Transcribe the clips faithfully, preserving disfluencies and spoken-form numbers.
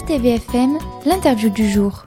T V F M, l'interview du jour.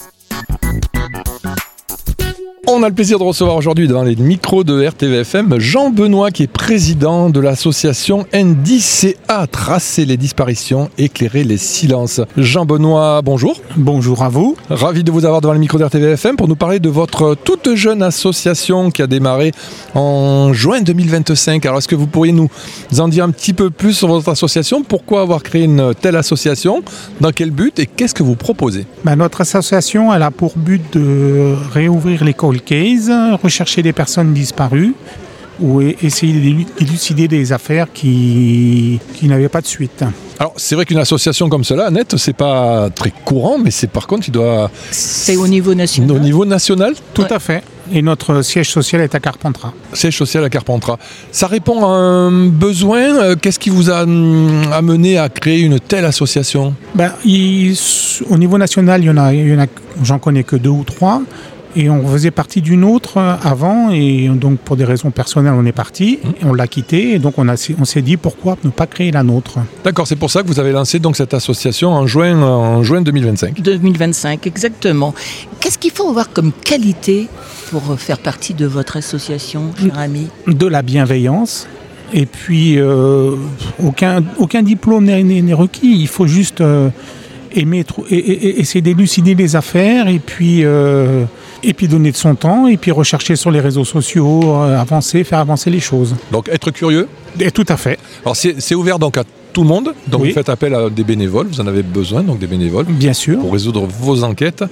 On a le plaisir de recevoir aujourd'hui devant les micros de R T V F M Jean Benoît, qui est président de l'association N D I C A, Tracer les disparitions, éclairer les silences. Jean Benoît, bonjour. Bonjour à vous. Ravi de vous avoir devant les micros de R T V F M pour nous parler de votre toute jeune association qui a démarré en juin deux mille vingt-cinq. Alors, est-ce que vous pourriez nous en dire un petit peu plus sur votre association? Pourquoi avoir créé une telle association? Dans quel but? Et qu'est-ce que vous proposez? Ben, notre association, elle a pour but de réouvrir les cold cases, rechercher des personnes disparues ou essayer d'élucider des affaires qui, qui n'avaient pas de suite. Alors, c'est vrai qu'une association comme cela, Annette, c'est pas très courant, mais c'est par contre, il doit... C'est au niveau national. Au niveau national? Tout Ouais. à fait. Et notre siège social est à Carpentras. Siège social à Carpentras. Ça répond à un besoin. Qu'est-ce qui vous a hum, amené à créer une telle association? Ben, il- au niveau national, il y en a, il y en a, j'en connais que deux ou trois. Et on faisait partie d'une autre avant, et donc pour des raisons personnelles, on est parti, et on l'a quitté, et donc on, a, on s'est dit pourquoi ne pas créer la nôtre. D'accord, c'est pour ça que vous avez lancé donc cette association en juin, en juin deux mille vingt-cinq. deux mille vingt-cinq, exactement. Qu'est-ce qu'il faut avoir comme qualité pour faire partie de votre association, cher ami? De la bienveillance, et puis euh, aucun, aucun diplôme n'est, n'est- n'est requis, il faut juste euh, aimer, trou- et, et- et essayer d'élucider les affaires, et puis, euh, et puis donner de son temps, et puis rechercher sur les réseaux sociaux, euh, avancer, faire avancer les choses. Donc être curieux. Et tout à fait, Alors c'est, c'est ouvert donc à tout le monde. Donc Oui. vous faites appel à des bénévoles. Vous en avez besoin, donc des bénévoles, bien sûr. pour résoudre vos enquêtes.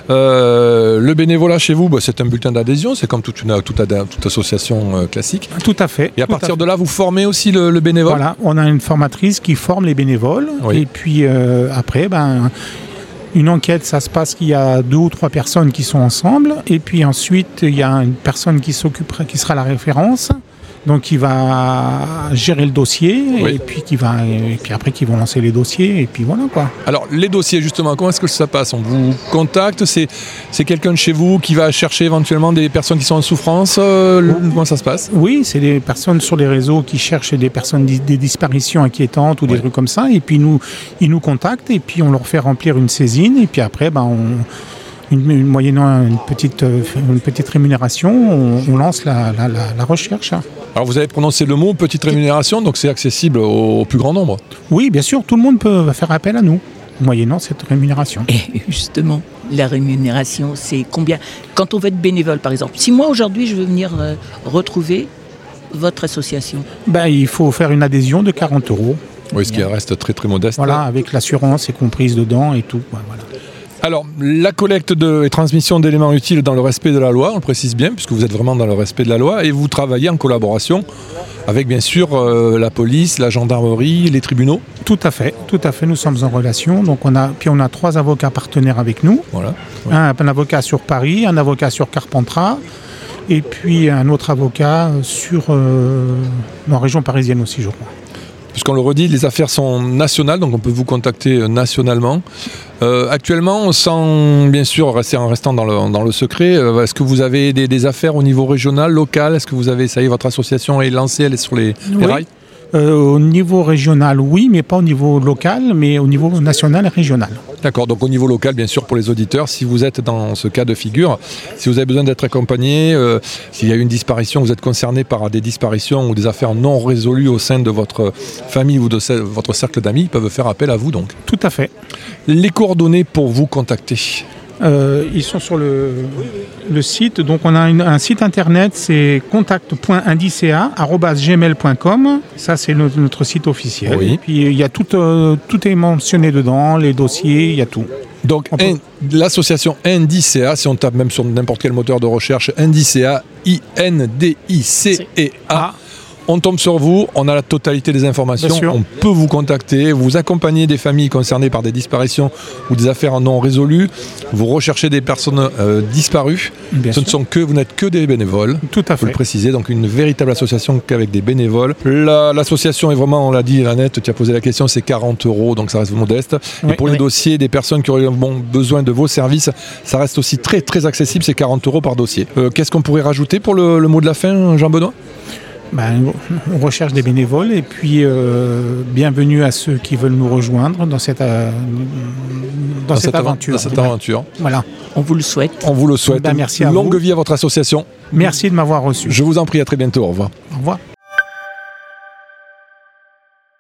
Euh, le bénévolat chez vous, bah, c'est un bulletin d'adhésion. C'est comme toute, une, toute, ad- toute association euh, classique. Tout à fait. Et à tout partir fait. de là, vous formez aussi le, le bénévole. Voilà, on a une formatrice qui forme les bénévoles. Oui. Et puis euh, après, ben, une enquête, ça se passe qu'il y a deux ou trois personnes qui sont ensemble. Et puis ensuite, il y a une personne qui s'occupera, qui sera la référence. Donc qui va gérer le dossier, Oui. et puis qui va, et puis après qui vont lancer les dossiers, et puis voilà quoi. Alors, les dossiers, justement, comment est-ce que ça passe? On vous contacte? C'est, c'est quelqu'un de chez vous qui va chercher éventuellement des personnes qui sont en souffrance? Euh, le- Comment ça se passe? Oui, c'est des personnes sur les réseaux qui cherchent des personnes di- des disparitions inquiétantes ou des Ouais. trucs comme ça, et puis nous, ils nous contactent, et puis on leur fait remplir une saisine, et puis après, ben, on, une, une- moyennant une petite, euh, une petite rémunération, on, on lance la, la- la- la recherche. Alors, vous avez prononcé le mot petite rémunération, donc c'est accessible au, au plus grand nombre. Oui, bien sûr, tout le monde peut faire appel à nous, moyennant cette rémunération. Et justement, la rémunération, c'est combien? Quand on veut être bénévole, par exemple. Si moi, aujourd'hui, je veux venir euh, retrouver votre association, Ben, il faut faire une adhésion de quarante euros. Oui, ce qui reste très très modeste. Voilà, avec l'assurance est comprise dedans et tout. Ouais, voilà. Alors, la collecte de, et transmission d'éléments utiles dans le respect de la loi, on le précise bien, puisque vous êtes vraiment dans le respect de la loi, et vous travaillez en collaboration avec, bien sûr, euh, la police, la gendarmerie, les tribunaux. Tout à fait, tout à fait. Nous sommes en relation. Donc on a, puis on a trois avocats partenaires avec nous. Voilà. Un, un avocat sur Paris, un avocat sur Carpentras, et puis un autre avocat sur euh, en région parisienne aussi, je crois. Puisqu'on le redit, les affaires sont nationales, donc on peut vous contacter euh, nationalement. Euh, actuellement, sans bien sûr rester en restant dans le, dans le secret, euh, est-ce que vous avez des, des affaires au niveau régional, local? Est-ce que vous avez, ça y est, votre association est lancée, elle est sur les, les Oui. rails? Euh, au niveau régional, oui, mais pas au niveau local, mais au niveau national et régional. D'accord, donc au niveau local, bien sûr, pour les auditeurs, si vous êtes dans ce cas de figure, si vous avez besoin d'être accompagné, euh, s'il y a eu une disparition, vous êtes concerné par des disparitions ou des affaires non résolues au sein de votre famille ou de ce- votre cercle d'amis, ils peuvent faire appel à vous donc. Tout à fait. Les coordonnées pour vous contacter. Euh, ils sont sur le, le site. Donc on a une- un site internet, c'est contact point indicea arobase gmail point com. Ça c'est notre, notre site officiel. Oui. Et puis il y a tout, euh, tout est mentionné dedans, les dossiers, il y a tout. Donc On peut- in- l'association N D I C A, si on tape même sur n'importe quel moteur de recherche, N D I C A, I N D I C E A, on tombe sur vous, on a la totalité des informations, Bien sûr. on peut vous contacter, vous accompagner des familles concernées par des disparitions ou des affaires non résolues, vous recherchez des personnes euh, disparues. Bien Ce ne sûr. sont que, vous n'êtes que des bénévoles. Tout à Il faut le fait. préciser, donc une véritable association qu'avec des bénévoles. La- L'association est vraiment, on l'a dit, Annette, tu as posé la question, c'est quarante euros, donc ça reste modeste. Et Oui, pour les oui. dossiers des personnes qui auraient bon, besoin de vos services, ça reste aussi très très accessible, c'est quarante euros par dossier. Euh, Qu'est-ce qu'on pourrait rajouter pour le, le mot de la fin, Jean-Benoît? Ben, on recherche des bénévoles et puis euh, bienvenue à ceux qui veulent nous rejoindre dans cette, euh, dans cette aventure. Dans cette Voilà. aventure. Voilà. On vous le souhaite. On vous le souhaite. Ben, merci à Longue vous. vie à votre association. Merci de m'avoir reçu. Je vous en prie, à très bientôt. Au revoir. Au revoir.